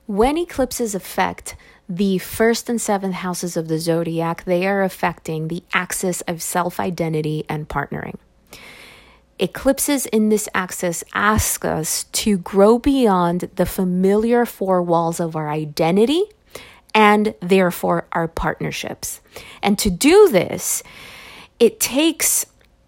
When eclipses affect the first and seventh houses of the zodiac, they are affecting the axis of self-identity and partnering. Eclipses in this axis ask us to grow beyond the familiar four walls of our identity and therefore our partnerships. And to do this, it takes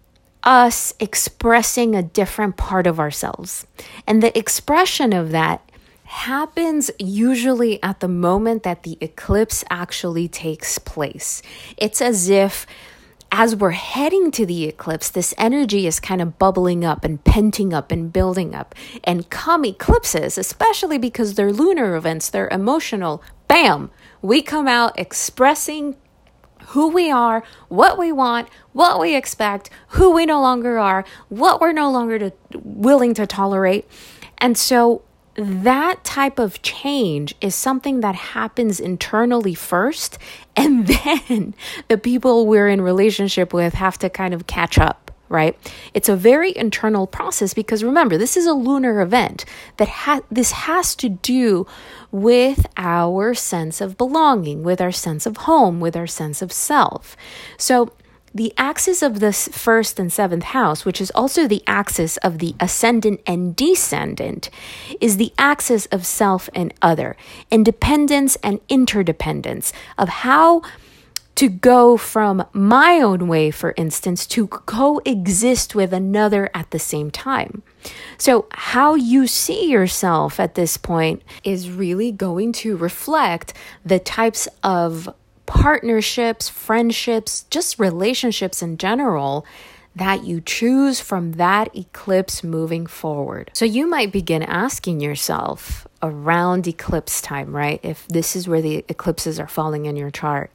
us expressing a different part of ourselves. And the expression of that happens usually at the moment that the eclipse actually takes place. It's as if as we're heading to the eclipse, this energy is kind of bubbling up and penting up and building up. And come eclipses, especially because they're lunar events, they're emotional, bam, we come out expressing who we are, what we want, what we expect, who we no longer are, what we're no longer willing to tolerate. And so that type of change is something that happens internally first, and then the people we're in relationship with have to kind of catch up, right? It's a very internal process because remember, this is a lunar event that this has to do with our sense of belonging, with our sense of home, with our sense of self. So the axis of the first and seventh house, which is also the axis of the ascendant and descendant, is the axis of self and other, independence and interdependence, of how to go from my own way, for instance, to coexist with another at the same time. So how you see yourself at this point is really going to reflect the types of partnerships, friendships, just relationships in general that you choose from that eclipse moving forward. So you might begin asking yourself around eclipse time, right? If this is where the eclipses are falling in your chart,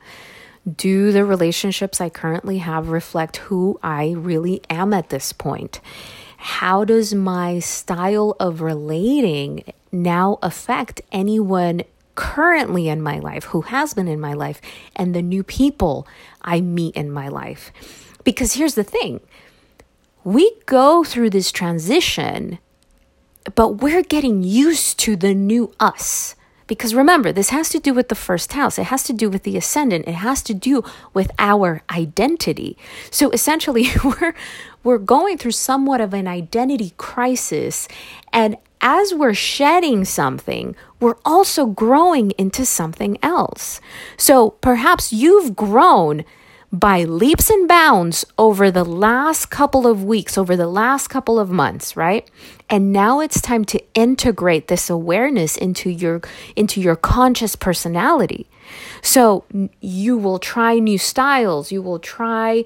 do the relationships I currently have reflect who I really am at this point? How does my style of relating now affect anyone currently in my life, who has been in my life, and the new people I meet in my life? Because here's the thing, we go through this transition, but we're getting used to the new us. Because remember, this has to do with the first house. It has to do with the ascendant. It has to do with our identity. So essentially, we're going through somewhat of an identity crisis, and as we're shedding something, we're also growing into something else. So perhaps you've grown by leaps and bounds over the last couple of weeks, over the last couple of months, right? And now it's time to integrate this awareness into your conscious personality. So you will try new styles, you will try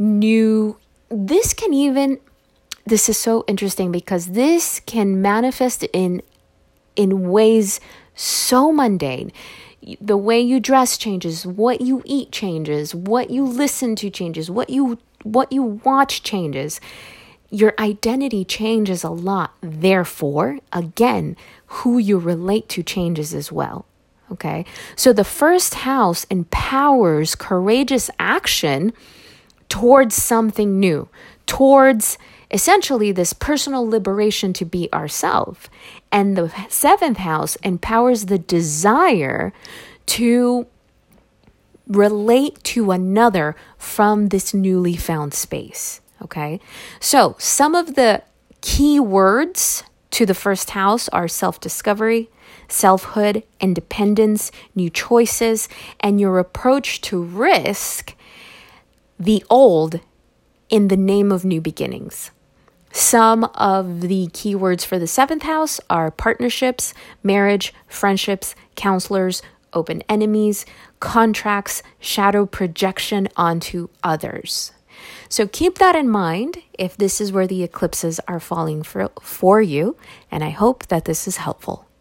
this is so interesting because this can manifest in ways so mundane. The way you dress changes, what you eat changes, what you listen to changes, what you watch changes. Your identity changes a lot. Therefore, again, who you relate to changes as well. Okay? So the first house empowers courageous action towards something new, towards essentially this personal liberation to be ourselves. And the seventh house empowers the desire to relate to another from this newly found space. Okay? So some of the key words to the first house are self-discovery, selfhood, independence, new choices, and your approach to risk the old in the name of new beginnings. Some of the keywords for the seventh house are partnerships, marriage, friendships, counselors, open enemies, contracts, shadow projection onto others. So keep that in mind if this is where the eclipses are falling for you, and I hope that this is helpful.